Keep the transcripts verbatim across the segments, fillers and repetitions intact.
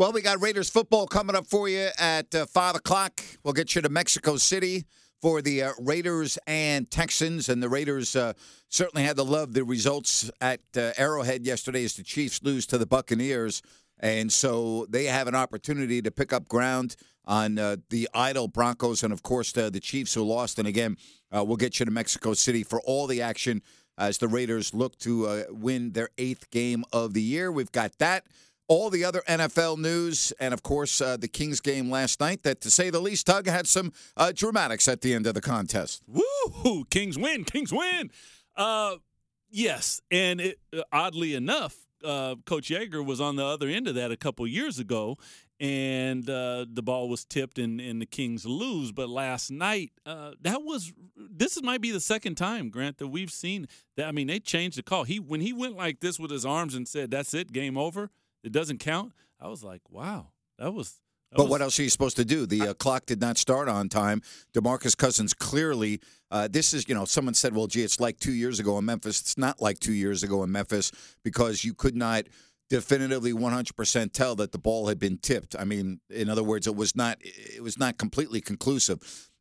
Well, we got Raiders football coming up for you at uh, five o'clock. We'll get you to Mexico City for the uh, Raiders and Texans. And the Raiders uh, certainly had to love the results at uh, Arrowhead yesterday as the Chiefs lose to the Buccaneers. And so they have an opportunity to pick up ground on uh, the idle Broncos and, of course, the, the Chiefs who lost. And, again, uh, we'll get you to Mexico City for all the action as the Raiders look to uh, win their eighth game of the year. We've got that. All the other N F L news, and, of course, uh, the Kings game last night that, to say the least, Tug, had some uh, dramatics at the end of the contest. Woo! Kings win! Kings win! Uh, yes, and it, uh, oddly enough, uh, Coach Yeager was on the other end of that a couple years ago, and uh, the ball was tipped and, and the Kings lose. But last night, uh, that was – this might be the second time, Grant, that we've seen that. I mean, they changed the call. He When he went like this with his arms and said, that's it, game over, it doesn't count, I was like, wow, that was that But was, what else are you supposed to do? The uh, clock did not start on time. DeMarcus Cousins clearly, uh, this is, you know, someone said, well, gee, it's like two years ago in Memphis. It's not like two years ago in Memphis because you could not definitively one hundred percent tell that the ball had been tipped. I mean, in other words, it was not it was not completely conclusive.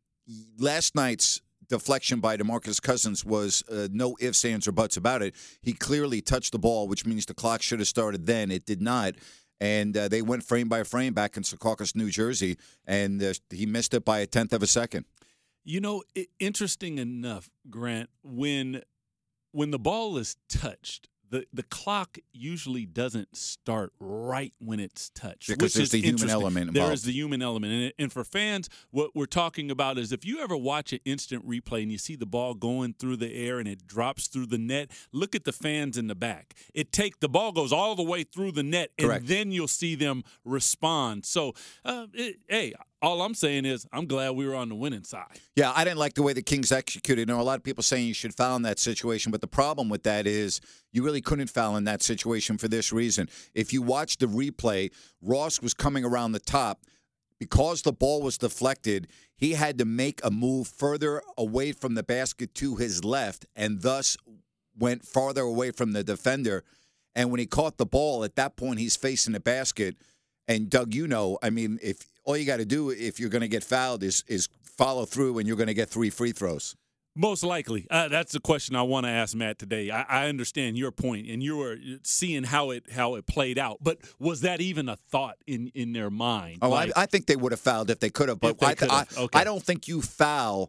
Last night's deflection by DeMarcus Cousins was uh, no ifs, ands, or buts about it. He clearly touched the ball, which means the clock should have started then. It did not. And uh, they went frame by frame back in Secaucus, New Jersey, and uh, he missed it by a tenth of a second. You know, it, interesting enough, Grant, when when the ball is touched, the, the clock usually doesn't start right when it's touched. Because which there's is the human interesting. element involved. There is the human element. And, and for fans, what we're talking about is if you ever watch an instant replay and you see the ball going through the air and it drops through the net, look at the fans in the back. It take the ball goes all the way through the net, and Correct. then you'll see them respond. So, uh, it, hey, all I'm saying is I'm glad we were on the winning side. Yeah, I didn't like the way the Kings executed. You know, a lot of people saying you should foul in that situation, but the problem with that is you really couldn't foul in that situation for this reason. If you watch the replay, Ross was coming around the top. Because the ball was deflected, he had to make a move further away from the basket to his left and thus went farther away from the defender. And when he caught the ball, at that point, he's facing the basket. And, Doug, you know, I mean, if all you got to do if you're going to get fouled is is follow through and you're going to get three free throws. Most likely. Uh, that's the question I want to ask Matt today. I, I understand your point, and you were seeing how it how it played out. But was that even a thought in, in their mind? Oh, like, I, I think they would have fouled if they could have. But they I, I, okay. I don't think you foul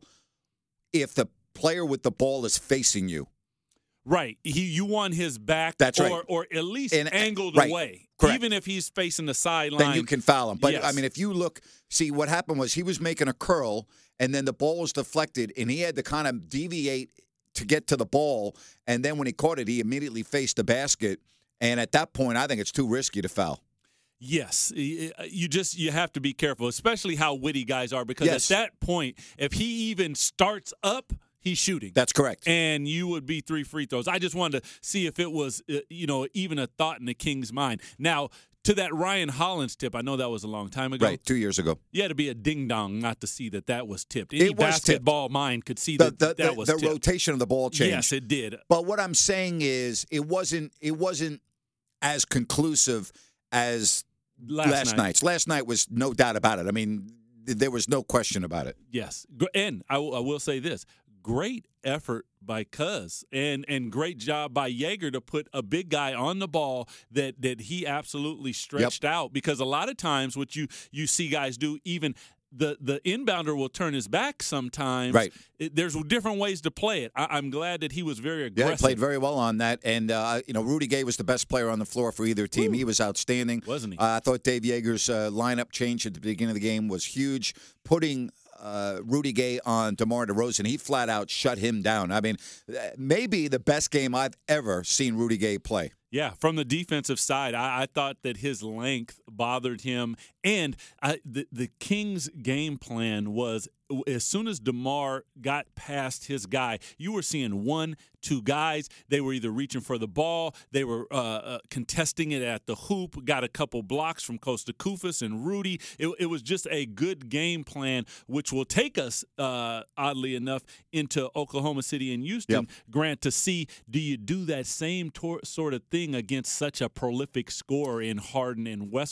if the player with the ball is facing you. Right. He, you want his back That's or, right. or at least And- angled right. away. Correct. Even if he's facing the sideline. Then you can foul him. But, Yes. I mean, if you look, see, what happened was he was making a curl, and then the ball was deflected, and he had to kind of deviate to get to the ball. And then when he caught it, he immediately faced the basket. And at that point, I think it's too risky to foul. Yes, you just you have to be careful, especially how witty guys are, because Yes. at that point, if he even starts up, he's shooting. That's correct. And you would be three free throws. I just wanted to see if it was, uh, you know, even a thought in the Kings' mind. Now, to that Ryan Hollins tip, I know that was a long time ago. Right, two years ago. You had to be a ding-dong not to see that that was tipped. Any It was tipped. basketball mind could see The, that the, that the, was the tipped. rotation of the ball changed. Yes, it did. But what I'm saying is it wasn't it wasn't as conclusive as Last, last, night. night's. Last night was no doubt about it. I mean, th- there was no question about it. Yes. Gr- And I, w- I will say this. Great effort by Cuz and and great job by Yeager to put a big guy on the ball that that he absolutely stretched out, because a lot of times what you you see guys do, even the the inbounder will turn his back sometimes. Right. It, there's different ways to play it. I, I'm glad that he was very Yeah, aggressive. he played very well on that. And, uh, you know, Rudy Gay was the best player on the floor for either team. Woo. He was outstanding. Wasn't he? Uh, I thought Dave Yeager's uh, lineup change at the beginning of the game was huge. Putting uh, Rudy Gay on DeMar DeRozan, he flat out shut him down. I mean, maybe the best game I've ever seen Rudy Gay play. Yeah, from the defensive side, I, I thought that his length bothered him. And I, the, the Kings' game plan was as soon as DeMar got past his guy, you were seeing one, two guys. They were either reaching for the ball, they were uh, uh, contesting it at the hoop, got a couple blocks from Costa Koufos and Rudy. It, it was just a good game plan, which will take us, uh, oddly enough, into Oklahoma City and Houston. Yep. Grant, to see, do you do that same tor- sort of thing against such a prolific scorer in Harden and Westbrook?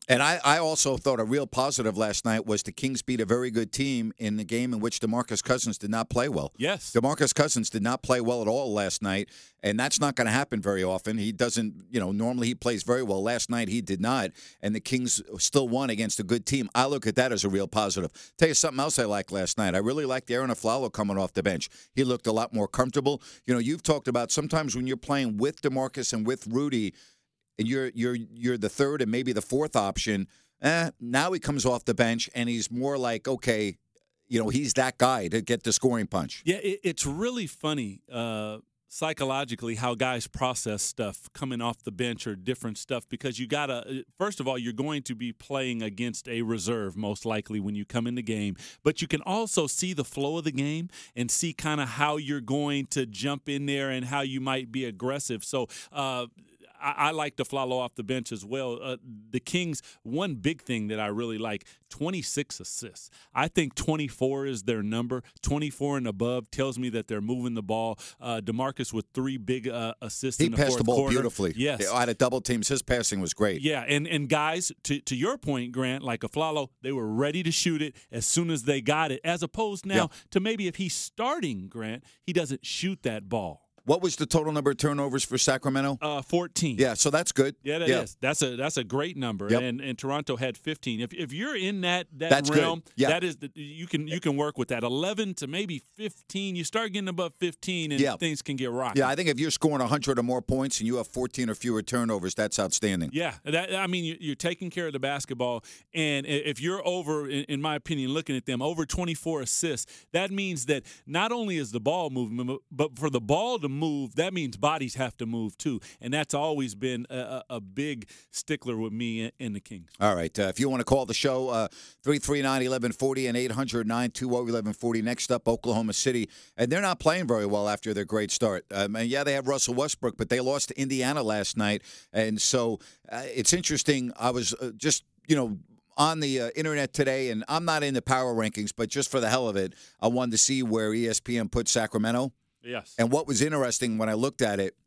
And I, I also thought a real positive last night was the Kings beat a very good team in the game in which DeMarcus Cousins did not play well. Yes. DeMarcus Cousins did not play well at all last night, and that's not going to happen very often. He doesn't, you know, normally he plays very well. Last night he did not, and the Kings still won against a good team. I look at that as a real positive. Tell you something else I liked last night. I really liked Aaron Aflalo coming off the bench. He looked a lot more comfortable. You know, you've talked about sometimes when you're playing with DeMarcus and with Rudy, and you're you're you're the third and maybe the fourth option. Eh, now he comes off the bench and he's more like, okay, you know, he's that guy to get the scoring punch. Yeah, it, it's really funny uh, psychologically how guys process stuff coming off the bench or different stuff because you gotta. First of all, you're going to be playing against a reserve most likely when you come in the game, but you can also see the flow of the game and see kind of how you're going to jump in there and how you might be aggressive. So. Uh, I, I like to follow off the bench as well. Uh, the Kings, one big thing that I really like, twenty-six assists. I think twenty-four is their number. twenty-four and above tells me that they're moving the ball. Uh, DeMarcus with three big uh, assists he in the passed fourth the ball quarter. beautifully. Yes. Out of double teams, his passing was great. Yeah, and, and guys, to, to your point, Grant, like Aflalo, they were ready to shoot it as soon as they got it, as opposed now Yeah. to maybe if he's starting, Grant, he doesn't shoot that ball. What was the total number of turnovers for Sacramento? Uh, fourteen. Yeah, so that's good. Yeah, that yeah. is. That's a that's a great number. Yep. And and Toronto had fifteen. If if you're in that that That's realm, good. Yeah. that is the, you can you can work with that. eleven to maybe fifteen. You start getting above fifteen, and Yeah. things can get rocky. Yeah, I think if you're scoring one hundred or more points and you have fourteen or fewer turnovers, that's outstanding. Yeah, that, I mean, you- you're taking care of the basketball, and i- if you're over, in, in my opinion, looking at them over twenty-four assists, that means that not only is the ball moving, but for the ball to move, that means bodies have to move too, and that's always been a, a, a big stickler with me in, in the Kings. All right. Uh, if you want to call the show, uh, three three nine, eleven forty and eight hundred, nine two zero, eleven forty. Next up, Oklahoma City. And they're not playing very well after their great start. Um, and yeah, they have Russell Westbrook, but they lost to Indiana last night. And so uh, it's interesting. I was uh, just, you know, on the uh, internet today, and I'm not in the power rankings, but just for the hell of it, I wanted to see where E S P N put Sacramento. Yes. And what was interesting when I looked at it,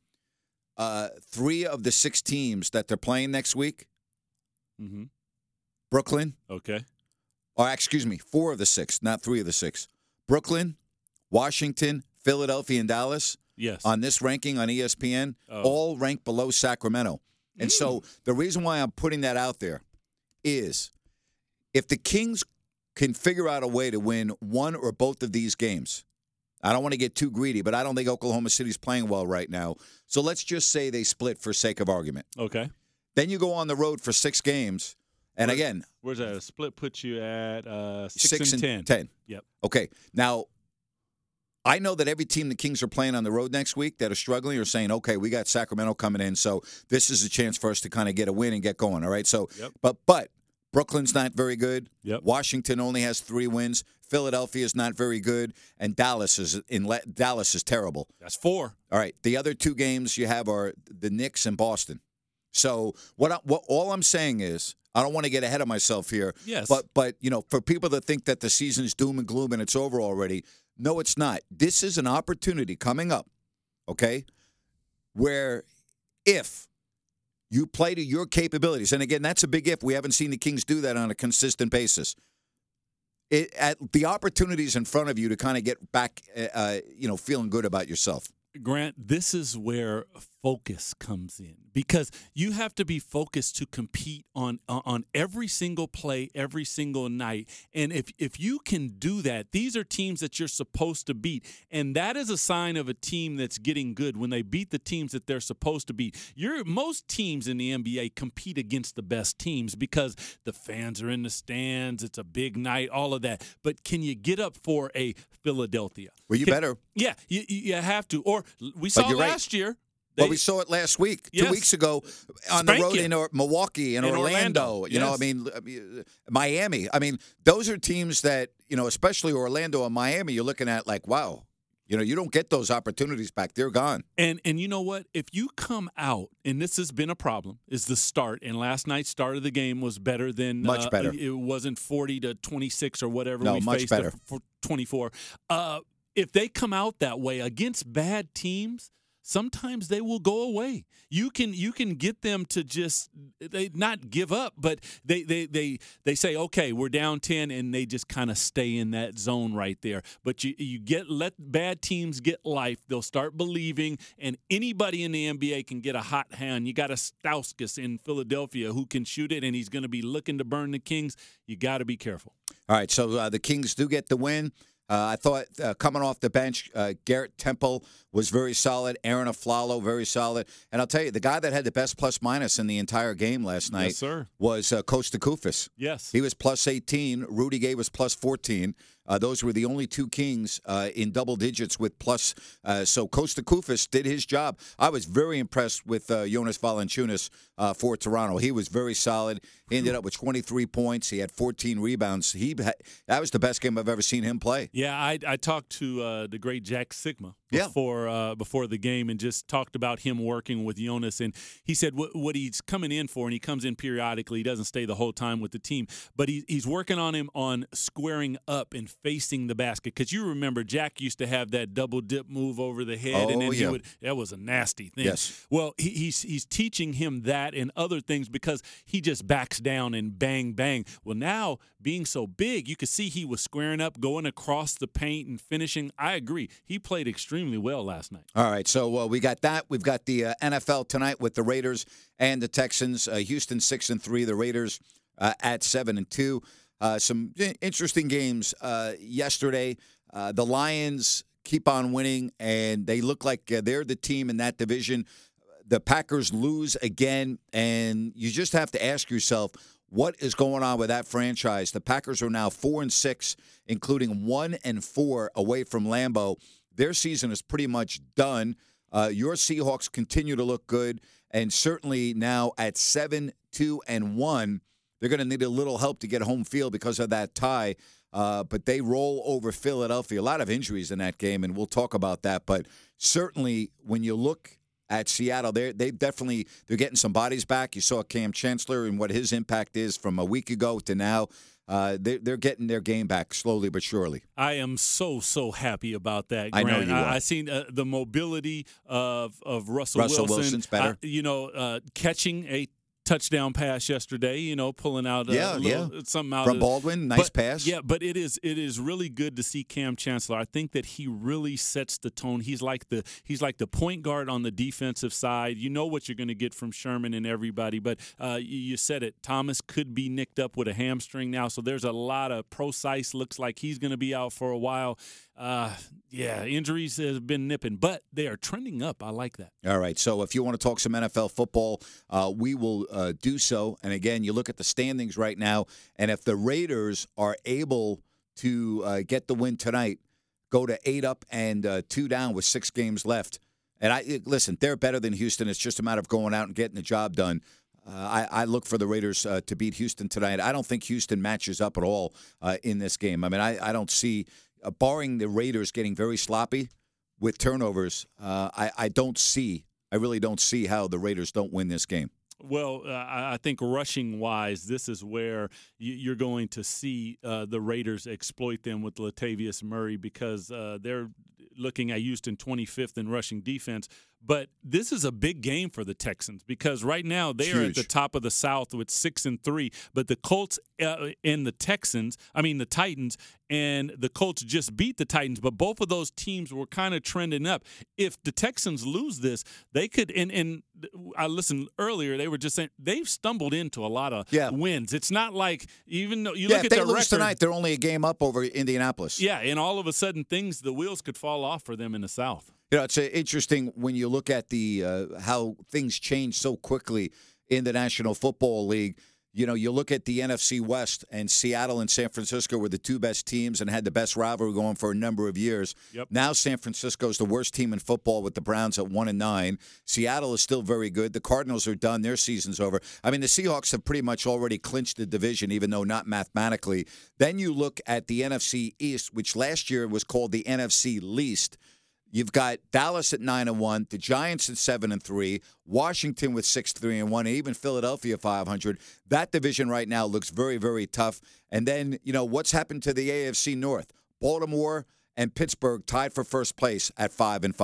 uh, three of the six teams that they're playing next week, Mm-hmm. Brooklyn, Okay. or excuse me, four of the six, not three of the six. Brooklyn, Washington, Philadelphia, and Dallas Yes. on this ranking on E S P N, Oh. all ranked below Sacramento. And Mm. so the reason why I'm putting that out there is if the Kings can figure out a way to win one or both of these games, I don't want to get too greedy, but I don't think Oklahoma City's playing well right now. So let's just say they split for sake of argument. Okay. Then you go on the road for six games. And Where- again, Where's that? A split puts you at uh, six, six and, and ten. ten. Yep. Okay. Now, I know that every team the Kings are playing on the road next week that are struggling are saying, okay, we got Sacramento coming in, so this is a chance for us to kind of get a win and get going. All right. So, Yep. but but Brooklyn's not very good. Yep. Washington only has three wins. Philadelphia is not very good, and Dallas is in Le- Dallas is terrible. That's four. All right. The other two games you have are the Knicks and Boston. So what? I, what all I'm saying is, I don't want to get ahead of myself here. Yes. But but you know, for people that think that the season's doom and gloom and it's over already, no, it's not. This is an opportunity coming up, okay, where if you play to your capabilities, and again, that's a big if. We haven't seen the Kings do that on a consistent basis. It, at the opportunities in front of you to kind of get back, uh, you know, feeling good about yourself. Grant, this is where focus comes in because you have to be focused to compete on on every single play, every single night. And if if you can do that, these are teams that you're supposed to beat. And that is a sign of a team that's getting good when they beat the teams that they're supposed to beat. You're, most teams in the N B A compete against the best teams because the fans are in the stands, it's a big night, all of that. But can you get up for a Philadelphia? Well, you Can- better. Yeah, you, you have to. Or we saw you're right. last year. Well, they- we saw it last week, two Yes. weeks ago, on the Spank road you. in or- Milwaukee and In Orlando. Orlando, You know, I yes. mean, I mean, Miami. I mean, those are teams that, you know, especially Orlando and Miami, you're looking at like, wow, you know, you don't get those opportunities back. They're gone. And and you know what? If you come out, and this has been a problem, is the start. And last night's start of the game was better than Much uh, better. It wasn't forty to twenty-six or whatever No, we much faced better. at for twenty-four. Uh, if they come out that way against bad teams, sometimes they will go away. You can you can get them to just they not give up, but they they they they say, okay, we're down ten, and they just kind of stay in that zone right there. But you you get let bad teams get life. They'll start believing, and anybody in the N B A can get a hot hand. You got a Stauskas in Philadelphia who can shoot it, and he's going to be looking to burn the Kings. You got to be careful. All right, so uh, the Kings do get the win. Uh, I thought uh, coming off the bench, uh, Garrett Temple was very solid. Aaron Aflalo, very solid. And I'll tell you, the guy that had the best plus-minus in the entire game last night Yes, sir. was uh, Costa Koufos. Yes. He was plus eighteen. Rudy Gay was plus fourteen. Uh, those were the only two Kings uh, in double digits with plus. Uh, so Costa Koufos did his job. I was very impressed with uh, Jonas Valanciunas uh, for Toronto. He was very solid. He ended up with twenty-three points. He had fourteen rebounds. He that was the best game I've ever seen him play. Yeah, I, I talked to uh, the great Jack Sigma before yeah. uh, before the game and just talked about him working with Jonas. And he said what, what he's coming in for, and he comes in periodically. He doesn't stay the whole time with the team. But he, he's working on him on squaring up and facing the basket. Because you remember Jack used to have that double dip move over the head. Oh, and then yeah. he would that was a nasty thing. Yes. Well, he, he's, he's teaching him that and other things because he just backs down and bang, bang. Well, now being so big, you could see he was squaring up, going across the paint and finishing. I agree. He played extremely well last night. All right, so uh, we got that. We've got the uh, N F L tonight with the Raiders and the Texans. Uh, Houston six and three. The Raiders uh, at seven and two. Uh, some interesting games uh, yesterday. Uh, the Lions keep on winning, and they look like uh, they're the team in that division. The Packers lose again, and you just have to ask yourself, what is going on with that franchise? The Packers are now four and six, including one and four away from Lambeau. Their season is pretty much done. Uh, your Seahawks continue to look good, and certainly now at seven, two, and one, they're going to need a little help to get home field because of that tie. Uh, but they roll over Philadelphia. A lot of injuries in that game, and we'll talk about that. But certainly, when you look at Seattle, they they definitely they're getting some bodies back. You saw Cam Chancellor and what his impact is from a week ago to now. Uh, they're, they're getting their game back slowly but surely. I am so, so happy about that, I Grant. know you are. I, I seen uh, the mobility of, of Russell, Russell Wilson. Wilson's better. I, you know, uh, catching a touchdown pass yesterday, you know, pulling out a yeah, little, yeah. something out from of Baldwin. Nice but, pass. Yeah, but it is it is really good to see Cam Chancellor. I think that he really sets the tone. He's like the he's like the point guard on the defensive side. You know what you're going to get from Sherman and everybody, but uh, you, you said it. Thomas could be nicked up with a hamstring now, so there's a lot of Procise looks like he's going to be out for a while. Uh, yeah, injuries have been nipping, but they are trending up. I like that. All right, so if you want to talk some N F L football, uh, we will uh, do so. And again, you look at the standings right now, and if the Raiders are able to uh, get the win tonight, go to eight up and uh, two down with six games left. And I listen, they're better than Houston. It's just a matter of going out and getting the job done. Uh, I, I look for the Raiders uh, to beat Houston tonight. I don't think Houston matches up at all uh, in this game. I mean, I, I don't see, uh, barring the Raiders getting very sloppy with turnovers, uh, I, I don't see, I really don't see how the Raiders don't win this game. Well, uh, I think rushing-wise, this is where you're going to see uh, the Raiders exploit them with Latavius Murray because uh, they're looking at Houston twenty-fifth in rushing defense. But this is a big game for the Texans because right now they are at the top of the South with six and three. But the Colts uh, and the Texans, I mean the Titans, and the Colts just beat the Titans. But both of those teams were kind of trending up. If the Texans lose this, they could. And, and I listened earlier; they were just saying they've stumbled into a lot of yeah. wins. It's not like even though you yeah, look if at they the lose record tonight, they're only a game up over Indianapolis. Yeah, and all of a sudden things, the wheels could fall off for them in the South. You know, it's uh, interesting when you look at the uh, how things change so quickly in the National Football League. You know, you look at the N F C West, and Seattle and San Francisco were the two best teams and had the best rivalry going for a number of years. Yep. Now San Francisco is the worst team in football with the Browns at one and nine. Seattle is still very good. The Cardinals are done; their season's over. I mean, the Seahawks have pretty much already clinched the division, even though not mathematically. Then you look at the N F C East, which last year was called the N F C Least. You've got Dallas at nine and one, the Giants at seven and three, Washington with six three and one, and even Philadelphia five hundred. That division right now looks very, very tough. And then you know what's happened to the A F C North? Baltimore and Pittsburgh tied for first place at five and five.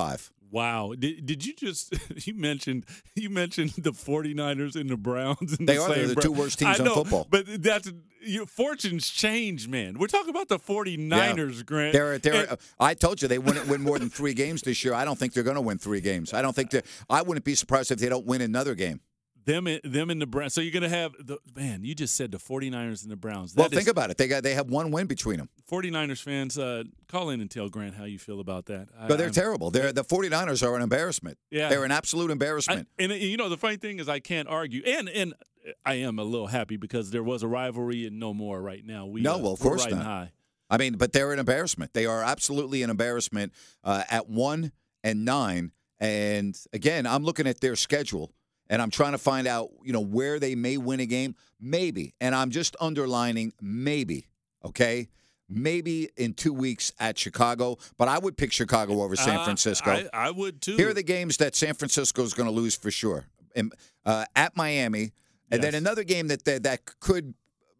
Wow. Did, did you just you mentioned you mentioned the 49ers and the Browns and They the are. They're same the Bra- two worst teams I know, on football. But that's your fortunes change, man. We're talking about the 49ers, Yeah. Grant. They're, they're, And- I told you they wouldn't win more than three games this year. I don't think they're going to win three games. I don't think they I wouldn't be surprised if they don't win another game. Them in, them in the Browns. So you're going to have the man. You just said the 49ers and the Browns. That Well, think is, about it. They got they have one win between them. 49ers fans, uh, call in and tell Grant how you feel about that. I, But they're I'm- terrible. They're the 49ers are an embarrassment. Yeah. They're an absolute I, embarrassment. and, and you know the funny thing is I can't argue, and and I am a little happy because there was a rivalry and no more right now. We No, uh, well, of we're course riding not. high. I mean, but they're an embarrassment. They are absolutely an embarrassment uh, at one and nine. And again, I'm looking at their schedule and I'm trying to find out, you know, where they may win a game. Maybe, and I'm just underlining maybe. Okay. Maybe in two weeks at Chicago, but I would pick Chicago over San Uh, Francisco. I, I would too. Here are the games that San Francisco is going to lose for sure. In, uh, at Miami, and then Yes. another game that that that could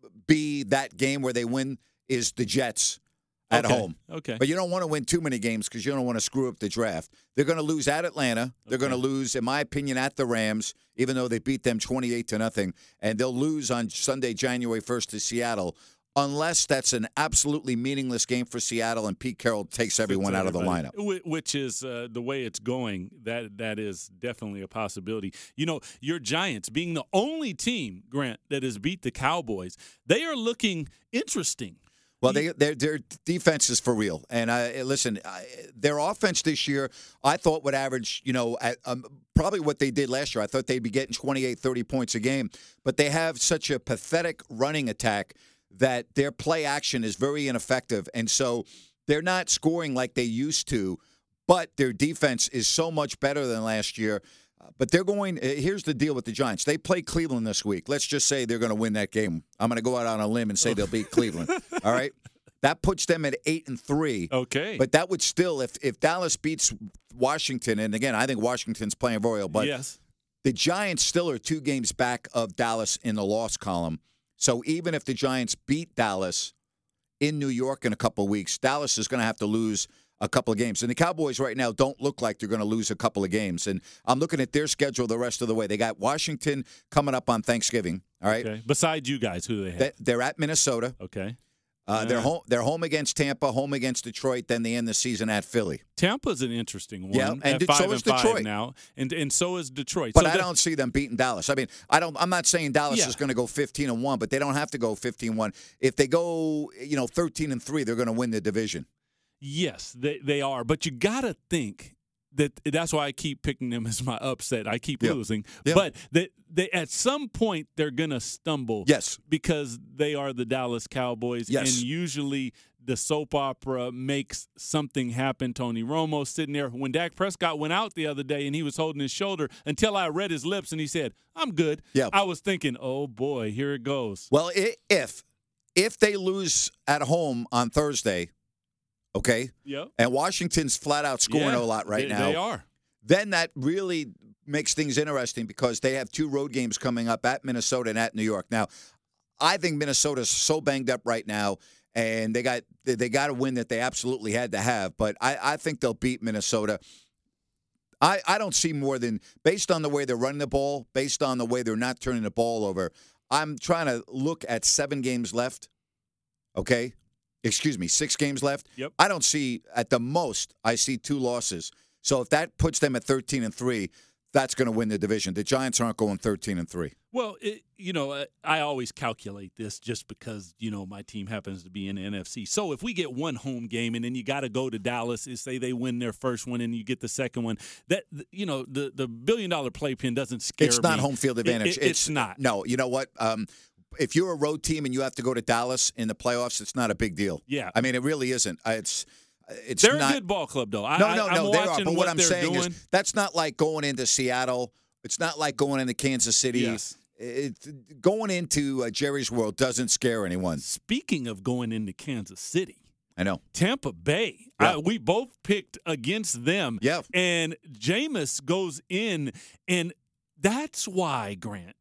be that game where they win is the Jets at Okay. home. Okay. But you don't want to win too many games because you don't want to screw up the draft. They're going to lose at Atlanta. They're going to Okay. lose, in my opinion, at the Rams, even though they beat them twenty-eight to nothing. And they'll lose on Sunday, January first to Seattle, unless that's an absolutely meaningless game for Seattle and Pete Carroll takes everyone out of the lineup. Wh- Which is uh, the way it's going. That that is definitely a possibility. You know, your Giants being the only team, Grant, that has beat the Cowboys, they are looking interesting. Well, they, their their defense is for real. And I listen, I, their offense this year, I thought would average, you know, at, um, probably what they did last year. I thought they'd be getting twenty-eight, thirty points a game. But they have such a pathetic running attack that their play action is very ineffective. And so they're not scoring like they used to, but their defense is so much better than last year. Uh, But they're going. uh, Here's the deal with the Giants. They play Cleveland this week. Let's just say they're going to win that game. I'm going to go out on a limb and say they'll beat Cleveland. All right, that puts them at eight and three. Okay. But that would still, if if Dallas beats Washington, and again, I think Washington's playing royal, but yes. the Giants still are two games back of Dallas in the loss column. So even if the Giants beat Dallas in New York in a couple of weeks, Dallas is going to have to lose a couple of games. And the Cowboys right now don't look like they're going to lose a couple of games. And I'm looking at their schedule the rest of the way. They got Washington coming up on Thanksgiving, all right? Okay. Besides you guys, who do they have? They- They're at Minnesota. Okay. Uh, They're Yeah. home. They're home against Tampa, home against Detroit. Then they end the season at Philly. Tampa's an interesting one. Yeah, and at de- five so and is five Detroit. now, and and so is Detroit. But so I the- don't see them beating Dallas. I mean, I don't. I'm not saying Dallas Yeah. is going to go fifteen and one, but they don't have to go fifteen and one. If they go, you know, thirteen and three, they're going to win the division. Yes, they they are. But you got to think that that's why I keep picking them as my upset. I keep Yeah. losing. Yeah. But they, they at some point they're going to stumble. Yes. Because they are the Dallas Cowboys. Yes. And usually the soap opera makes something happen. Tony Romo sitting there. When Dak Prescott went out the other day and he was holding his shoulder until I read his lips and he said, I'm good. Yeah. I was thinking, oh, boy, here it goes. Well, i- if if they lose at home on Thursday, okay, Yep. and Washington's flat out scoring Yeah, a lot right they, now, They are. then that really makes things interesting because they have two road games coming up at Minnesota and at New York. Now, I think Minnesota's so banged up right now, and they got they, they got a win that they absolutely had to have. But I, I think they'll beat Minnesota. I, I don't see more than, based on the way they're running the ball, based on the way they're not turning the ball over, I'm trying to look at seven games left, okay? Excuse me, six games left. Yep. I don't see, at the most, I see two losses. So if that puts them at thirteen and three, that's going to win the division. The Giants aren't going thirteen and three. Well, it, you know, I, I always calculate this just because, you know, my team happens to be in the N F C. So if we get one home game and then you got to go to Dallas and say they win their first one and you get the second one, that, you know, the, the billion-dollar playpen doesn't scare me. It's not home field advantage. It, it, it's not. No, you know what? Um, if you're a road team and you have to go to Dallas in the playoffs, it's not a big deal. Yeah. I mean, it really isn't. Uh, It's it's They're not. a good ball club, though. I, No, no, I, no, I'm they are. watching But what, I'm they're saying doing. is that's not like going into Seattle. It's not like going into Kansas City. Yes. It, going into uh, Jerry's World doesn't scare anyone. Speaking of going into Kansas City, I know. Tampa Bay. Yeah. Uh, we both picked against them. Yeah. And Jameis goes in, and that's why, Grant,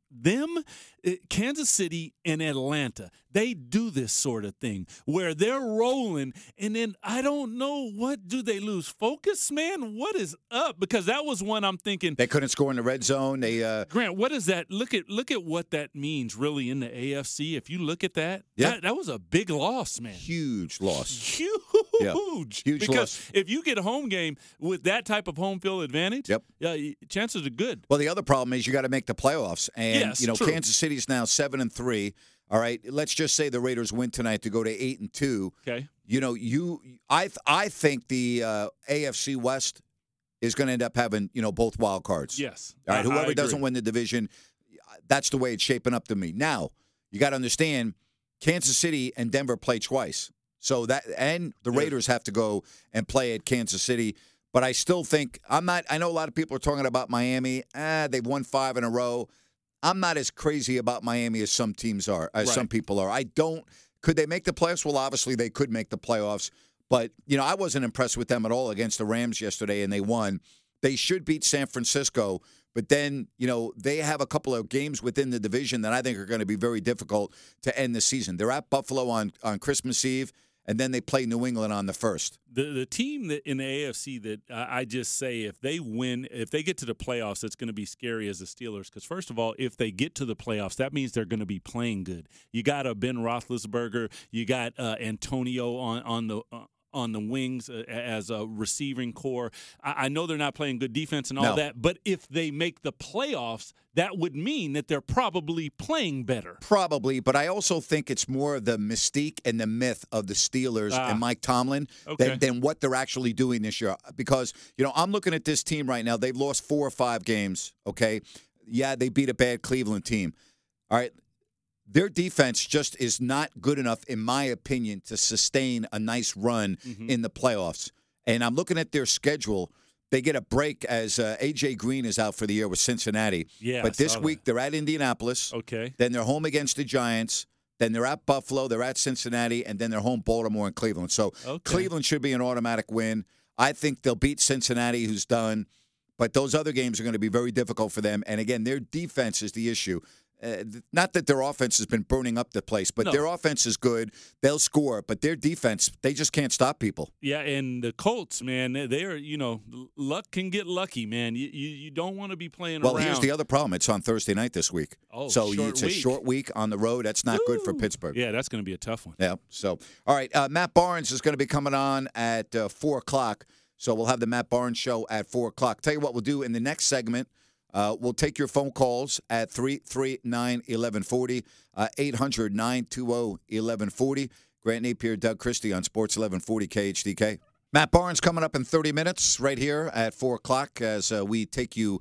them, uh, Kansas City and Atlanta, they do this sort of thing where they're rolling, and then I don't know, what do they lose focus, man? What is up? Because that was one I'm thinking. They couldn't score in the red zone. They uh, Grant, what is that? Look at look at what that means really in the A F C. If you look at that, yeah. that, that was a big loss, man. Huge loss. Huge. Yeah. Huge because loss. if you get a home game with that type of home field advantage, yep. yeah, chances are good. Well, the other problem is you got to make the playoffs, and yes, you know true. Kansas City's now seven and three. All right, let's just say the Raiders win tonight to go to eight and two. Okay. You know, you I I think the uh, A F C West is going to end up having you know both wild cards. Yes. All right. I, whoever I doesn't win the division, that's the way it's shaping up to me. Now you got to understand, Kansas City and Denver play twice, so that and the Raiders have to go and play at Kansas City. But I still think I'm not. I know a lot of people are talking about Miami. Ah, they've won five in a row. I'm not as crazy about Miami as some teams are, as right. some people are. I don't. Could they make the playoffs? Well, obviously they could make the playoffs. But, you know, I wasn't impressed with them at all against the Rams yesterday, and they won. They should beat San Francisco. But then, you know, they have a couple of games within the division that I think are going to be very difficult to end the season. They're at Buffalo on, on Christmas Eve, and then they play New England on the first. The the team that in the A F C that I just say if they win, if they get to the playoffs, it's going to be scary as the Steelers. Because first of all, if they get to the playoffs, that means they're going to be playing good. You got a Ben Roethlisberger, you got uh, Antonio on on the. Uh, on the wings uh, as a receiving core. I, I know they're not playing good defense and all no. that, but if they make the playoffs, that would mean that they're probably playing better. Probably, but I also think it's more the mystique and the myth of the Steelers ah, and Mike Tomlin okay. than, than what they're actually doing this year. Because, you know, I'm looking at this team right now. They've lost four or five games, okay? Yeah, they beat a bad Cleveland team. All right. Their defense just is not good enough, in my opinion, to sustain a nice run mm-hmm. in the playoffs. And I'm looking at their schedule. They get a break as uh, A J Green is out for the year with Cincinnati. Yeah, but this week that. they're at Indianapolis. Okay. Then they're home against the Giants. Then they're at Buffalo. They're at Cincinnati. And then they're home Baltimore and Cleveland. So okay. Cleveland should be an automatic win. I think they'll beat Cincinnati, who's done. But those other games are going to be very difficult for them. And, again, their defense is the issue. Uh, not that their offense has been burning up the place, but no. their offense is good. They'll score, but their defense, they just can't stop people. Yeah, and the Colts, man, they're, you know, luck can get lucky, man. You you, you don't want to be playing well, around. Well, here's the other problem. It's on Thursday night this week. Oh, so short it's week. a short week on the road. That's not Woo. good for Pittsburgh. Yeah, that's going to be a tough one. Yeah. So, all right, uh, Matt Barnes is going to be coming on at uh, four o'clock. So we'll have the Matt Barnes Show at four o'clock. Tell you what we'll do in the next segment. Uh, we'll take your phone calls at three three nine, one one four zero, uh, eight hundred, nine two zero, one one four zero. Grant Napier, Doug Christie on Sports eleven forty K H D K. Matt Barnes coming up in thirty minutes right here at four o'clock as uh, we take you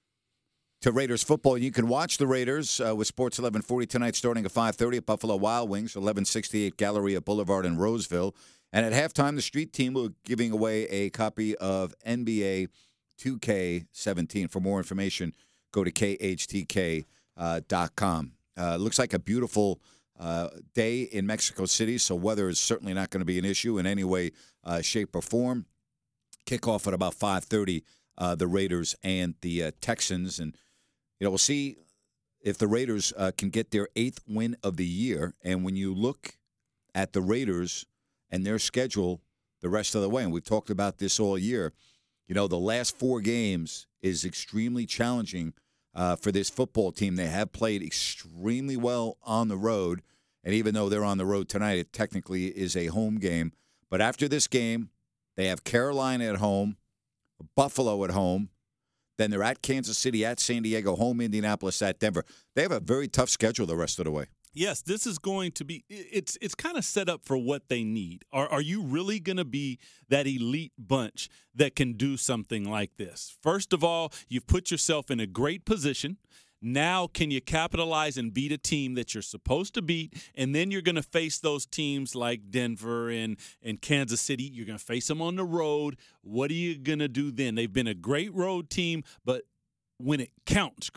to Raiders football. You can watch the Raiders uh, with Sports eleven forty tonight starting at five thirty at Buffalo Wild Wings, eleven sixty-eight Galleria Boulevard in Roseville. And at halftime, the street team will be giving away a copy of N B A two K seventeen. For more information, go to K H T K dot com. Uh, looks like a beautiful uh, day in Mexico City, so weather is certainly not going to be an issue in any way, uh, shape, or form. Kickoff at about five thirty, uh, the Raiders and the uh, Texans. And, you know, we'll see if the Raiders uh, can get their eighth win of the year. And when you look at the Raiders and their schedule the rest of the way, and we've talked about this all year, you know, the last four games is extremely challenging uh, for this football team. They have played extremely well on the road, and even though they're on the road tonight, it technically is a home game. But after this game, they have Carolina at home, Buffalo at home, then they're at Kansas City, at San Diego, home Indianapolis, at Denver. They have a very tough schedule the rest of the way. Yes, this is going to be it's it's kind of set up for what they need. Are are you really going to be that elite bunch that can do something like this? First of all, you've put yourself in a great position. Now, can you capitalize and beat a team that you're supposed to beat? And then you're going to face those teams like Denver and, and Kansas City. You're going to face them on the road. What are you going to do then? They've been a great road team, but when it counts, Grant,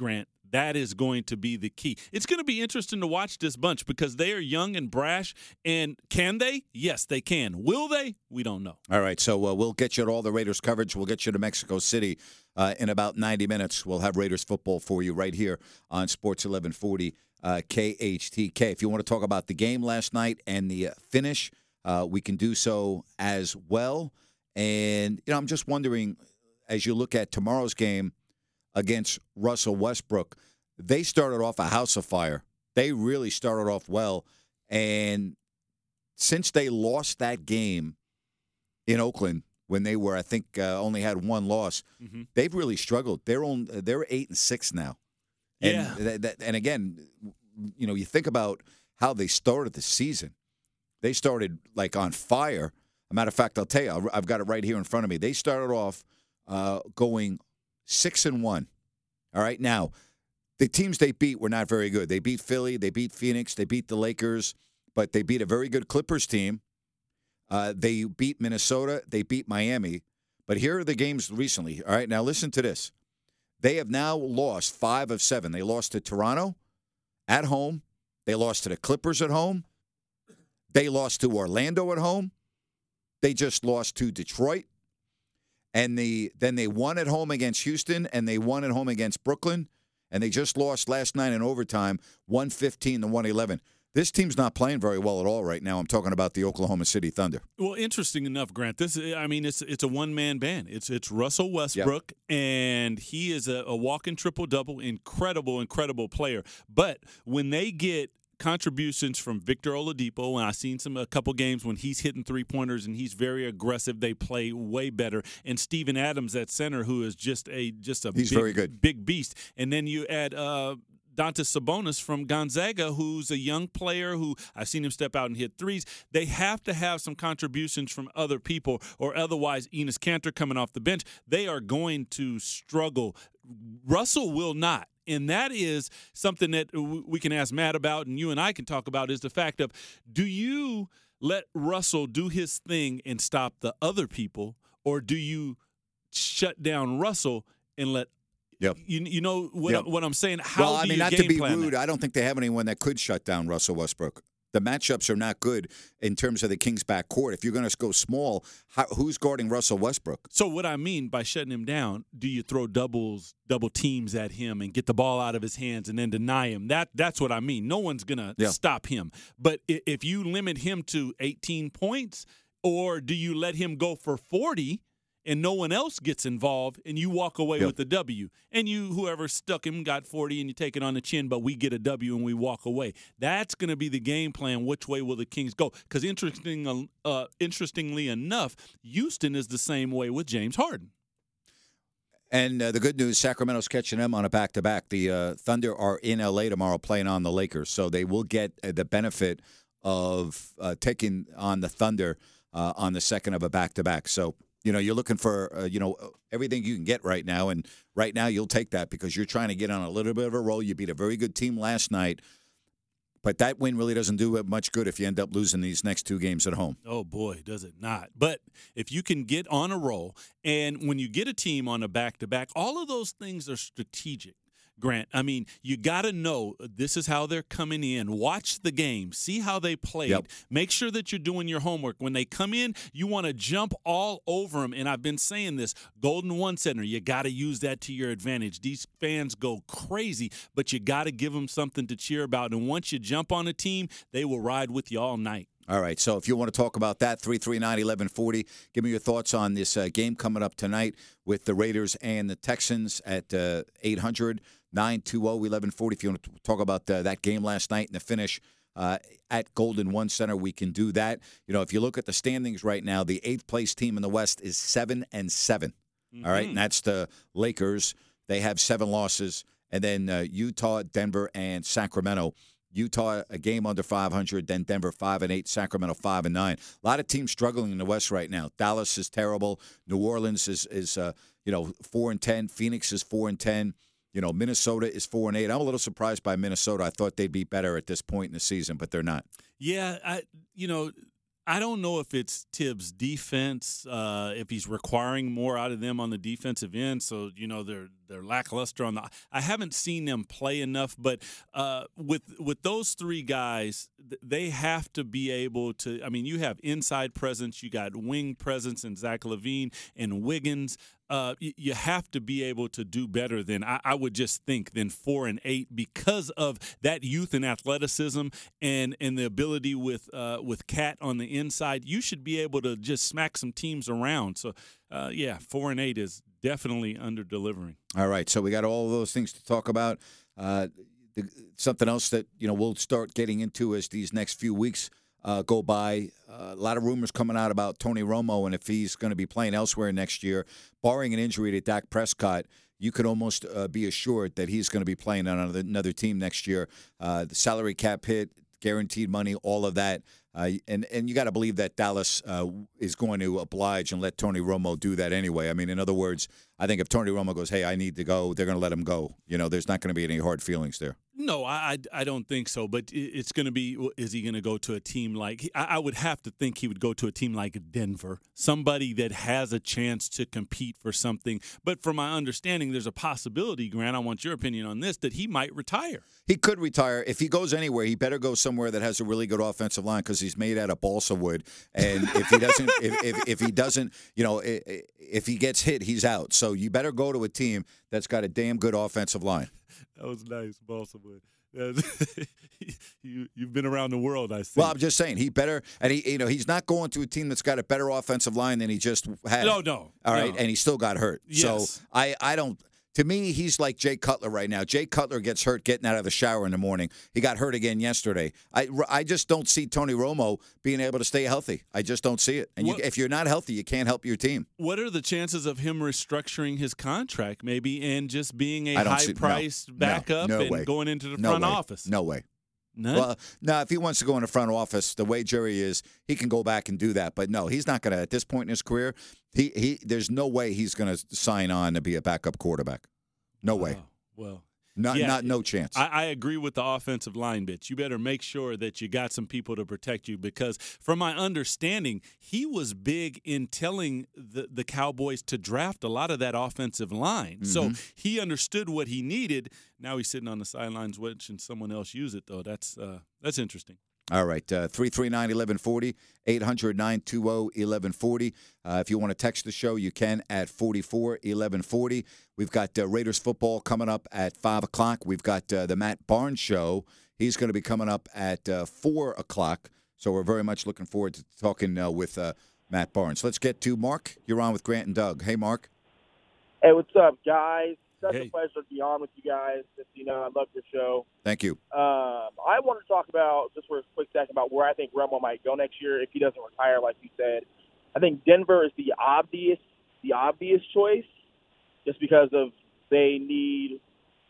That is going to be the key. It's going to be interesting to watch this bunch because they are young and brash. And can they? Yes, they can. Will they? We don't know. All right, so uh, we'll get you to all the Raiders coverage. We'll get you to Mexico City uh, in about ninety minutes. We'll have Raiders football for you right here on Sports eleven forty uh, K H T K. If you want to talk about the game last night and the uh, finish, uh, we can do so as well. And, you know, I'm just wondering, as you look at tomorrow's game against Russell Westbrook, they started off a house of fire. They really started off well. And since they lost that game in Oakland, when they were, I think, uh, only had one loss, mm-hmm. they've really struggled. They're on, they're eight and six now. And yeah. Th- th- and again, you know, you think about how they started the season. They started like on fire. As a matter of fact, I'll tell you, I've got it right here in front of me. They started off uh, going six and one. All right, now the teams they beat were not very good. They beat Philly, they beat Phoenix, they beat the Lakers, but they beat a very good Clippers team. Uh, they beat Minnesota, they beat Miami. But here are the games recently. All right, now listen to this. They have now lost five of seven. They lost to Toronto at home. They lost to the Clippers at home. They lost to Orlando at home. They just lost to Detroit. And the then they won at home against Houston, and they won at home against Brooklyn. And they just lost last night in overtime, one fifteen to one eleven. This team's not playing very well at all right now. I'm talking about the Oklahoma City Thunder. Well, interesting enough, Grant. This, I mean, it's it's a one man band. It's it's Russell Westbrook, yep. and he is a, a walking triple double, incredible, incredible player. But when they get contributions from Victor Oladipo, and I've seen some a couple games when he's hitting three pointers and he's very aggressive. They play way better. And Steven Adams at center, who is just a just a he's big, very good, big beast. And then you add uh, Domantas Sabonis from Gonzaga, who's a young player who I've seen him step out and hit threes. They have to have some contributions from other people, or otherwise Enes Kanter coming off the bench, they are going to struggle. Russell will not. And that is something that we can ask Matt about, and you and I can talk about, is the fact of, do you let Russell do his thing and stop the other people, or do you shut down Russell and let Yep. you you know what, yep. I, what I'm saying? How well, I do mean, you not game to be plan rude, that? I don't think they have anyone that could shut down Russell Westbrook. The matchups are not good in terms of the Kings' backcourt. If you're going to go small, how, who's guarding Russell Westbrook? So what I mean by shutting him down, do you throw doubles, double teams at him and get the ball out of his hands and then deny him? That That's what I mean. No one's going to yeah. stop him. But if you limit him to eighteen points, or do you let him go for forty and no one else gets involved, and you walk away yep. with the W, and you, whoever stuck him, got forty, and you take it on the chin, but we get a W and we walk away. That's going to be the game plan. Which way will the Kings go? Because interesting, uh, interestingly enough, Houston is the same way with James Harden. And uh, the good news, Sacramento's catching them on a back-to-back. The uh, Thunder are in L A tomorrow playing on the Lakers, so they will get uh, the benefit of uh, taking on the Thunder uh, on the second of a back-to-back. So, you know, you're looking for, uh, you know, everything you can get right now. And right now you'll take that because you're trying to get on a little bit of a roll. You beat a very good team last night. But that win really doesn't do much good if you end up losing these next two games at home. Oh, boy, does it not. But if you can get on a roll, and when you get a team on a back-to-back, all of those things are strategic. Grant, I mean, you got to know this is how they're coming in. Watch the game. See how they played. Yep. Make sure that you're doing your homework. When they come in, you want to jump all over them. And I've been saying this, Golden One Center, you got to use that to your advantage. These fans go crazy, but you got to give them something to cheer about. And once you jump on a team, they will ride with you all night. All right, so if you want to talk about that, three three nine, eleven forty, give me your thoughts on this uh, game coming up tonight with the Raiders and the Texans at uh, eight hundred, nine two zero, eleven forty. If you want to talk about uh, that game last night and the finish uh, at Golden One Center, we can do that. You know, if you look at the standings right now, the eighth place team in the West is seven and seven. Mm-hmm. All right, and that's the Lakers. They have seven losses. And then uh, Utah, Denver, and Sacramento. Utah a game under five hundred, then Denver five and eight, Sacramento five and nine. A lot of teams struggling in the West right now. Dallas is terrible. New Orleans is is uh, you know four and ten. Phoenix is four and ten. You know Minnesota is four and eight. I'm a little surprised by Minnesota. I thought they'd be better at this point in the season, but they're not. Yeah, I you know. I don't know if it's Tibbs' defense, uh, if he's requiring more out of them on the defensive end. So, you know, they're they're lackluster on the – I haven't seen them play enough. But uh, with with those three guys, they have to be able to – I mean, you have inside presence. You got wing presence in Zach LaVine and Wiggins. Uh, you have to be able to do better than I, I would just think than four and eight because of that youth and athleticism and and the ability with uh, with Cat on the inside. You should be able to just smack some teams around. So uh, yeah, four and eight is definitely under delivering. All right, so we got all of those things to talk about. Uh, the, something else that you know we'll start getting into as these next few weeks Uh, go by. Uh, a lot of rumors coming out about Tony Romo and if he's going to be playing elsewhere next year. Barring an injury to Dak Prescott, you could almost uh, be assured that he's going to be playing on another, another team next year. Uh, the salary cap hit, guaranteed money, all of that. Uh, and, and you got to believe that Dallas uh, is going to oblige and let Tony Romo do that anyway. I mean, in other words, I think if Tony Romo goes, hey, I need to go, they're going to let him go. You know, there's not going to be any hard feelings there. No, I, I don't think so. But it's going to be, is he going to go to a team like, I would have to think he would go to a team like Denver, somebody that has a chance to compete for something. But from my understanding, there's a possibility, Grant, I want your opinion on this, that he might retire. He could retire. If he goes anywhere, he better go somewhere that has a really good offensive line because he's made out of balsa wood. And if he doesn't, if, if, if he doesn't, you know, if he gets hit, he's out. So you better go to a team that's got a damn good offensive line. That was nice, balsa wood. you you've been around the world, I see. Well, I'm just saying he better, and he you know he's not going to a team that's got a better offensive line than he just had. No, no, all right, no. And he still got hurt. Yes. So I I don't. To me, he's like Jay Cutler right now. Jay Cutler gets hurt getting out of the shower in the morning. He got hurt again yesterday. I, I just don't see Tony Romo being able to stay healthy. I just don't see it. And you, if you're not healthy, you can't help your team. What are the chances of him restructuring his contract maybe and just being a high-priced no, backup no, no and way. going into the no front way. office? No way. None? Well, no, if he wants to go in the front office, the way Jerry is, he can go back and do that. But no, he's not going to, at this point in his career, he, he there's no way he's going to sign on to be a backup quarterback. No way. Oh, well, not, yeah, not no chance. I, I agree with the offensive line bits. You better make sure that you got some people to protect you because, from my understanding, he was big in telling the, the Cowboys to draft a lot of that offensive line. Mm-hmm. So he understood what he needed. Now he's sitting on the sidelines watching someone else use it, though. That's uh, that's interesting. All right, uh, three three nine, one one four zero, eight hundred, nine two zero, one one four zero. Uh, if you want to text the show, you can at four four, one one four zero. We've got uh, Raiders football coming up at five o'clock. We've got uh, the Matt Barnes Show. He's going to be coming up at uh, four o'clock. So we're very much looking forward to talking uh, with uh, Matt Barnes. Let's get to Mark. You're on with Grant and Doug. Hey, Mark. Hey, what's up, guys? Such hey. a pleasure to be on with you guys. Just, you know, I love your show. Thank you. Um, I want to talk about, just for a quick second, about where I think Romo might go next year if he doesn't retire, like you said. I think Denver is the obvious, the obvious choice, just because of they need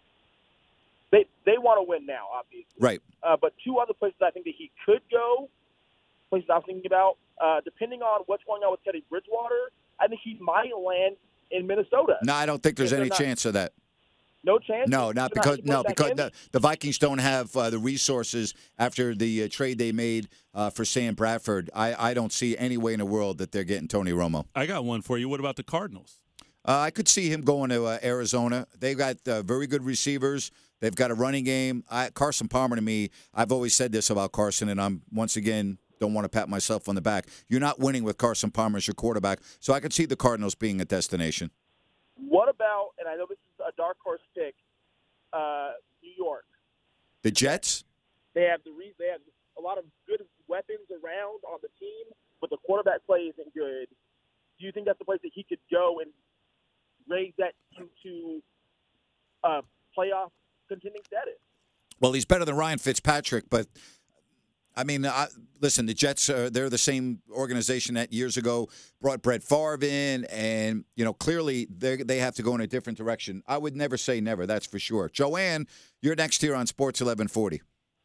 they they want to win now, obviously. Right. Uh, but two other places I think that he could go, places I was thinking about, uh, depending on what's going on with Teddy Bridgewater, I think he might land in Minnesota. No, I don't think there's any not, chance of that. No chance? No, not because not no because the, the Vikings don't have uh, the resources after the uh, trade they made uh, for Sam Bradford. I, I don't see any way in the world that they're getting Tony Romo. I got one for you. What about the Cardinals? Uh, I could see him going to uh, Arizona. They've got uh, very good receivers. They've got a running game. I, Carson Palmer, to me, I've always said this about Carson, and I'm once again don't want to pat myself on the back. You're not winning with Carson Palmer as your quarterback, so I could see the Cardinals being a destination. What about, and I know this is a dark horse pick, uh, New York? The Jets? They have the re- they have a lot of good weapons around on the team, but the quarterback play isn't good. Do you think that's the place that he could go and raise that team to uh, playoff contending status? Well, he's better than Ryan Fitzpatrick, but I mean, I, listen, the Jets, uh, they're the same organization that years ago brought Brett Favre in, and, you know, clearly they have to go in a different direction. I would never say never, that's for sure. Joanne, you're next here on Sports eleven forty.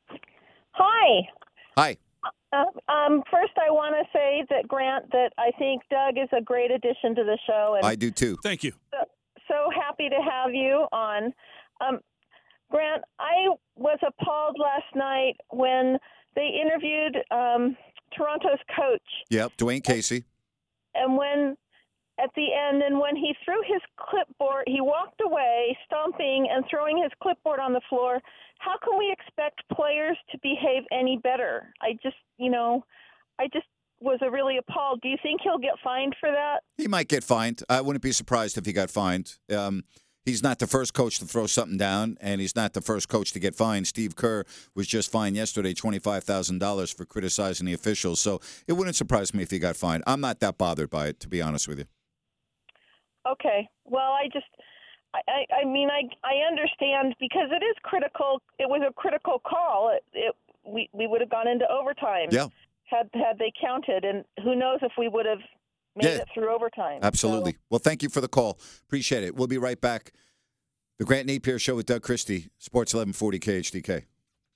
Hi. Hi. Uh, um, first, I want to say that, Grant, that I think Doug is a great addition to the show. And I do, too. Thank you. So, so happy to have you on. Um, Grant, I was appalled last night when they interviewed um, Toronto's coach. Yep, Dwayne Casey. And when at the end, and when he threw his clipboard, he walked away, stomping and throwing his clipboard on the floor. How can we expect players to behave any better? I just, you know, I just was a really appalled. Do you think he'll get fined for that? He might get fined. I wouldn't be surprised if he got fined. Um, he's not the first coach to throw something down, and he's not the first coach to get fined. Steve Kerr was just fined yesterday twenty-five thousand dollars for criticizing the officials. So it wouldn't surprise me if he got fined. I'm not that bothered by it, to be honest with you. Okay. Well, I just, I, I, I mean, I, I understand because it is critical. It was a critical call. It, it we, we would have gone into overtime. Yeah. Had had they counted, and who knows if we would have made Yeah. it through overtime. Absolutely. So, Well, thank you for the call. Appreciate it. We'll be right back. The Grant Napier Show with Doug Christie, Sports eleven forty K H D K.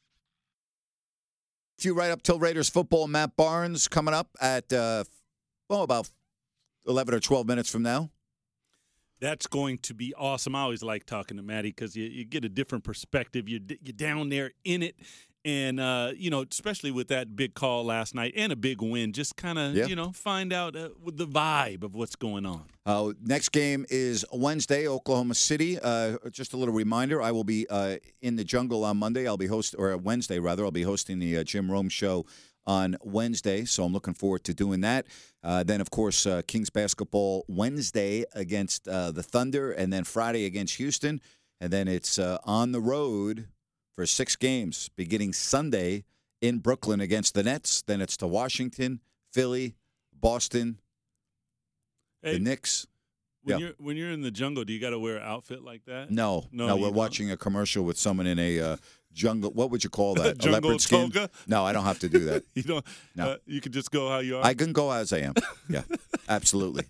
A few right up till Raiders football. Matt Barnes coming up at, uh, well, about eleven or twelve minutes from now. That's going to be awesome. I always like talking to Matty because you, you get a different perspective. You're, you're down there in it. And, uh, you know, especially with that big call last night and a big win, just kind of, Yeah. you know, find out uh, the vibe of what's going on. Uh, next game is Wednesday, Oklahoma City. Uh, just a little reminder, I will be uh, in the jungle on Monday. I'll be host or Wednesday, rather. I'll be hosting the uh, Jim Rome Show on Wednesday, so I'm looking forward to doing that. Uh, then, of course, uh, Kings basketball Wednesday against uh, the Thunder, and then Friday against Houston. And then it's uh, on the road for six games, beginning Sunday in Brooklyn against the Nets. Then it's to Washington, Philly, Boston, Hey, the Knicks. when yeah. you're when you're in the jungle, do you got to wear an outfit like that? No, No, no, you we're don't. watching a commercial with someone in a uh, jungle. What would you call that? a Jungle leopard skin? toga? No, I don't have to do that. You don't. No. Uh, you can just go how you are. I can go as I am. Yeah, absolutely.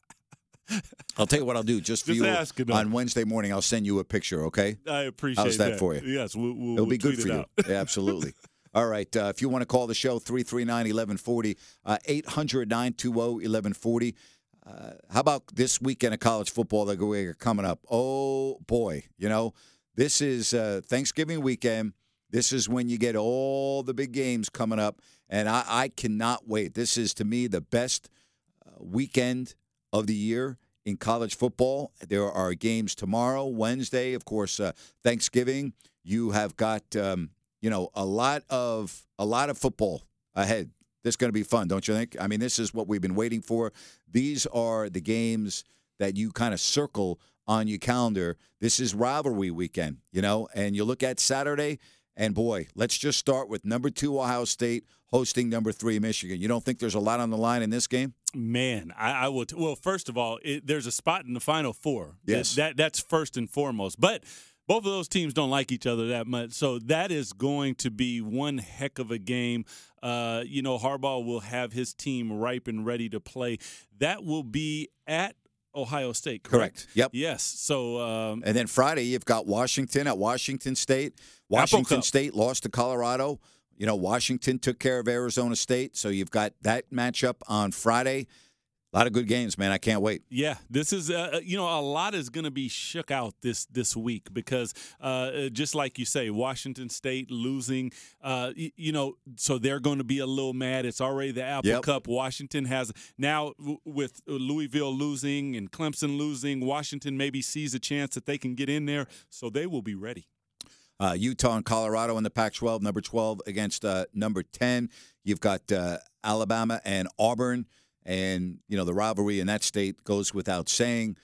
I'll tell you what I'll do. Just for Just you asking them. on Wednesday morning, I'll send you a picture, okay? I appreciate How's that for you? Yes, we'll, we'll, It'll we'll be good tweet for it you. out. Yeah, absolutely. All right. Uh, if you want to call the show, three three nine, eleven forty, uh, eight hundred, nine two zero, eleven forty. Uh, how about this weekend of college football that we're coming up? Oh, boy. You know, this is uh, Thanksgiving weekend. This is when you get all the big games coming up, and I, I cannot wait. This is, to me, the best uh, weekend of the year in college football. There are games tomorrow, Wednesday, of course, uh, Thanksgiving. You have got, um, you know, a lot of a lot of football ahead. This is going to be fun, don't you think? I mean, this is what we've been waiting for. These are the games that you kind of circle on your calendar. This is rivalry weekend, you know, and you look at Saturday, and boy, let's just start with number two Ohio State hosting number three Michigan. You don't think there's a lot on the line in this game? Man, I, I will. T- well, first of all, it, there's a spot in the Final Four. Yes. That, that that's first and foremost. But both of those teams don't like each other that much, so that is going to be one heck of a game. Uh, you know, Harbaugh will have his team ripe and ready to play. That will be at Ohio State, correct? Correct. Yep. Yes. So, um, And then Friday, you've got Washington at Washington State. Washington Cup. State lost to Colorado. You know, Washington took care of Arizona State. So you've got that matchup on Friday. A lot of good games, man. I can't wait. yeah, this is uh, you know a lot is going to be shook out this this week because uh, just like you say, Washington State losing, uh, y- you know, so they're going to be a little mad. It's already the Apple Yep. Cup. Washington has now w- with Louisville losing and Clemson losing. Washington maybe sees a chance that they can get in there, so they will be ready. Uh, Utah and Colorado in the Pac twelve, number twelve against uh, number ten. You've got uh, Alabama and Auburn. And, you know, the rivalry in that state goes without saying.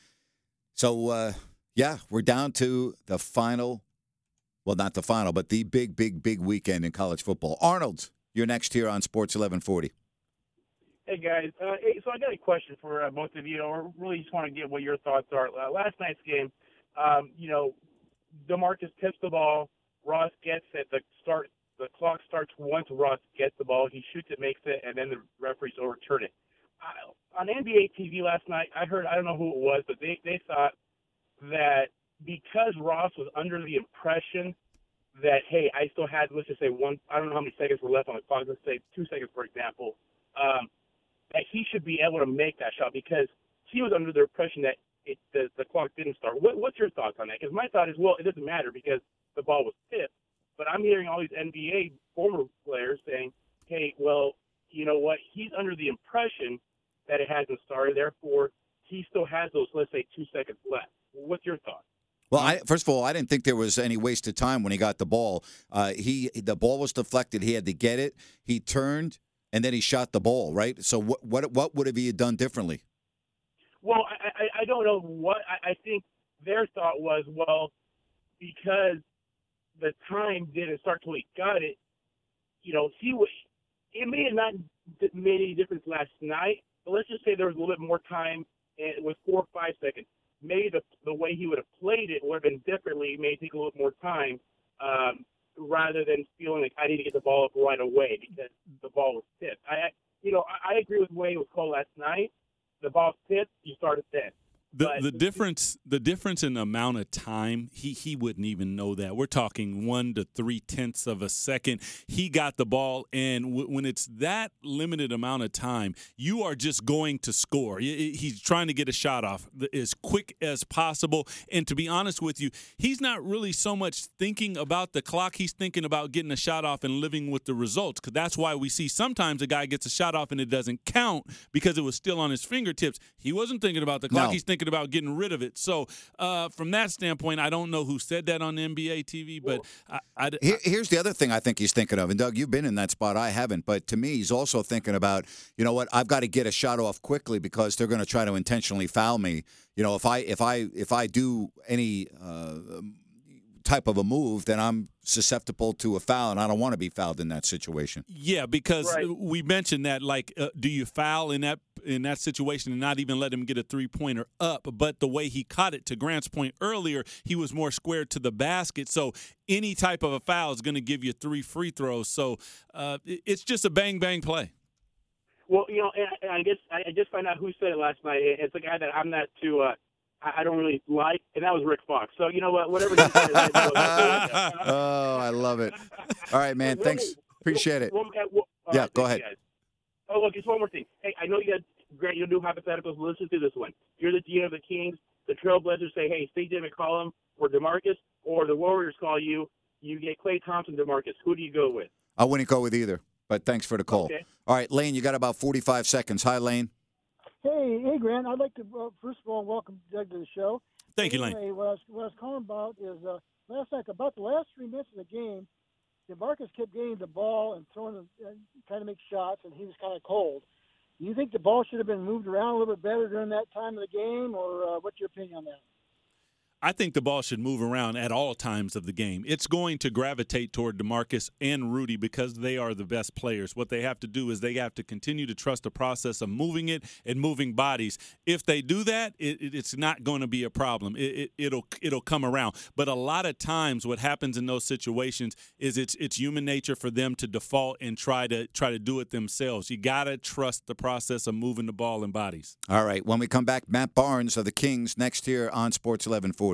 So, uh, yeah, we're down to the final. Well, not the final, but the big, big, big weekend in college football. Arnold, you're next here on Sports eleven forty. Hey, guys. Uh, hey, so I got a question for uh, both of you, or really just want to get what your thoughts are. Uh, last night's game, um, you know, DeMarcus tips the ball. Ross gets it. The start. The clock starts once Ross gets the ball. He shoots it, makes it, and then the referees overturn it. I, on N B A T V last night, I heard, I don't know who it was, but they, they thought that because Ross was under the impression that, hey, I still had, let's just say one, I don't know how many seconds were left on the clock, let's say two seconds, for example, um, that he should be able to make that shot because he was under the impression that it, the, the clock didn't start. What, what's your thoughts on that? Because my thought is, well, it doesn't matter because the ball was tipped, but I'm hearing all these N B A former players saying, hey, well, you know what, he's under the impression that it hasn't started. Therefore, he still has those, let's say, two seconds left. What's your thought? Well, I, first of all, I didn't think there was any waste of time when he got the ball. Uh, he the ball was deflected. He had to get it. He turned, and then he shot the ball, right? So what what what would have he done differently? Well, I, I, I don't know what I, I think their thought was, well, because the time didn't start till he got it, you know, he was, it may have not made any difference last night, but let's just say there was a little bit more time and it was four or five seconds. Maybe the, the way he would have played it would have been differently. It may take a little more time um, rather than feeling like I need to get the ball up right away because the ball was tipped. I, you know, I, I agree with the way it was called last night. The ball's tipped, you start it then. The the difference the difference in the amount of time, he he wouldn't even know that. We're talking one to three tenths of a second. He got the ball, and w- when it's that limited amount of time, you are just going to score. He's trying to get a shot off as quick as possible. And to be honest with you, he's not really so much thinking about the clock. He's thinking about getting a shot off and living with the results. Because that's why we see sometimes a guy gets a shot off and it doesn't count because it was still on his fingertips. He wasn't thinking about the clock. No. He's thinking about getting rid of it. So uh, from that standpoint, I don't know who said that on N B A T V, but I, I, Here, here's the other thing I think he's thinking of, and Doug, you've been in that spot. I haven't, but to me, he's also thinking about, you know what, I've got to get a shot off quickly because they're going to try to intentionally foul me. You know, if I if I if I do any uh, type of a move, then I'm susceptible to a foul, and I don't want to be fouled in that situation. Yeah, because Right. we mentioned that, like, uh, do you foul in that in that situation and not even let him get a three-pointer up? But the way he caught it, to Grant's point earlier, he was more squared to the basket. So any type of a foul is going to give you three free throws. So uh, it- it's just a bang-bang play. Well, you know, and I, and I guess I I just found out who said it last night. It's a guy that I'm not too, uh, I I don't really like, and that was Rick Fox. So you know what, whatever he said. I- Oh, I love it. All right, man. Thanks. Appreciate it. One- uh, one- all Yeah, right, go thank ahead. you guys. Oh, look, just one more thing. Hey, I know you guys, Grant, you'll do hypotheticals. Listen to this one. You're the G M of the Kings. The Trailblazers say, hey, C J McCollum or DeMarcus, or the Warriors call you. You get Klay Thompson, DeMarcus. Who do you go with? I wouldn't go with either, but thanks for the call. Okay. All right, Lane, you got about forty-five seconds. Hi, Lane. Hey, hey, Grant. I'd like to uh, first of all welcome Doug to the show. Thank you, anyway, Lane. What I was, what I was calling about is uh, last night, about the last three minutes of the game, DeMarcus kept getting the ball and throwing, the, uh, trying to make shots, and he was kind of cold. Do you think the ball should have been moved around a little bit better during that time of the game, or uh, what's your opinion on that? I think the ball should move around at all times of the game. It's going to gravitate toward DeMarcus and Rudy because they are the best players. What they have to do is they have to continue to trust the process of moving it and moving bodies. If they do that, it, it, it's not going to be a problem. It, it, it'll it'll come around. But a lot of times, what happens in those situations is it's it's human nature for them to default and try to try to do it themselves. You gotta trust the process of moving the ball and bodies. All right, when we come back, Matt Barnes of the Kings next here on Sports eleven forty.